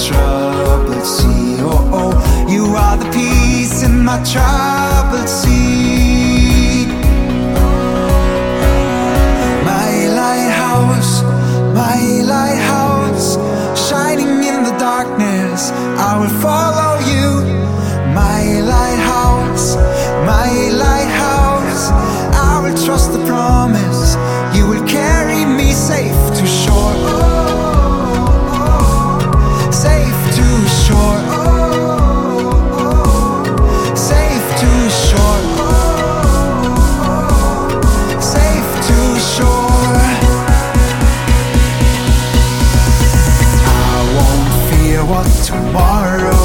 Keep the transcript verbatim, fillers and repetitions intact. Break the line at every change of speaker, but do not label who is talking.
troubled sea. Oh, oh, you are the peace in my troubled sea. My lighthouse, my lighthouse, shining in the darkness, I will follow you. My lighthouse, my lighthouse, I will trust the promise, you will carry me safe to shore. Safe to shore. Safe to shore. Safe to shore. I won't fear what tomorrow